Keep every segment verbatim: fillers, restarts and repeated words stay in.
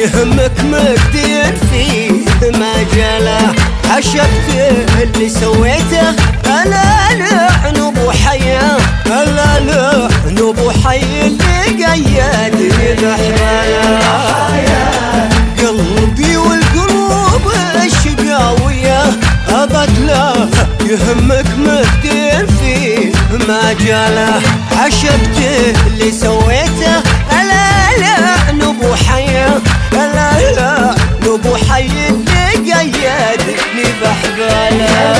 يهمك مقدر فيه مجاله. عشقت اللي سويته انا لعن ابو حياه، انا لعن ابو حي اللي قيدني بحباله. قلبي والقلوب الشقاويه ابد لا يهمك مقدر فيه مجاله. عشقت اللي سويته انا لعن ابو حياه، انا لعن ابو حي اللي قيدني بحباله.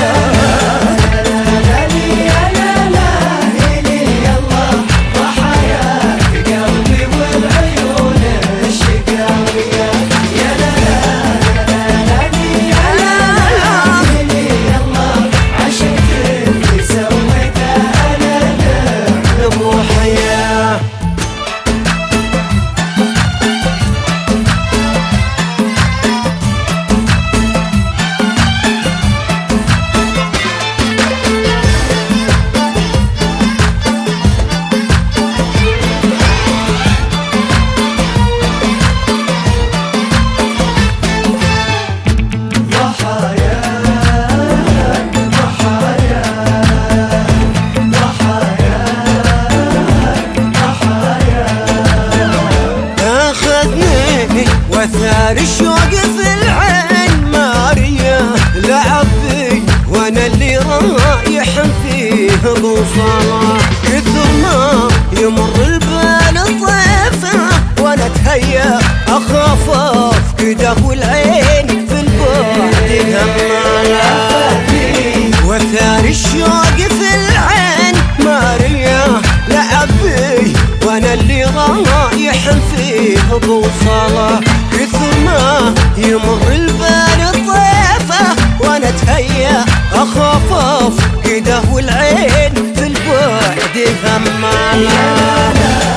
وثار الشوق في العين ماريا لعبي وانا اللي رايح فيه بوصاله. كثر ما يمر البال طيفه وانا اتهيأ اخاف افقده والعين في البعد هماله. وثار الشوق في العين ماريا لعبي وانا اللي رايح فيه بوصاله. كثر ما يمر البال طيفه وانا اتهيأ اخاف افقده والعين في البعد هماله.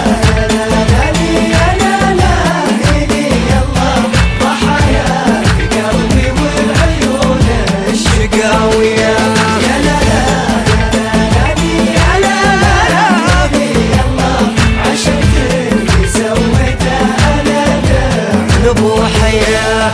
ابو حياه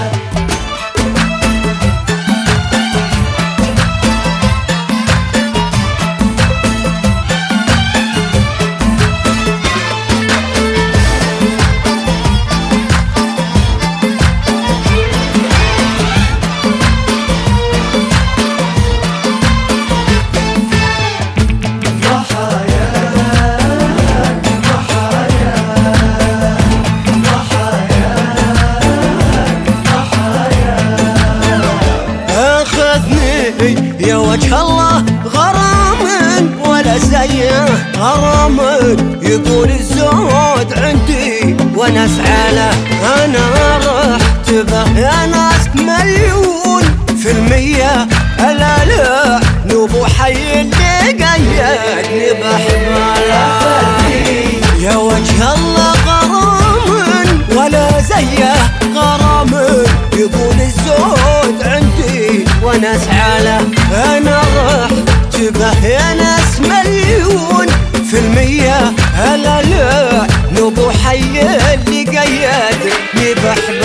يا وجه الله غرام ولا زيه غرام يقول الزود عندي وانا اسعاله. انا رحت به يا ناس مليون في المية الا لا ابو حي اللي قيدني بحباله. يا وجه الله غرام ولا زيه غرام يقول الزود عندي وانا اسعاله. انا رحت به يا ناس مليون في المية الا لا ابو حي اللي قيدني بحباله.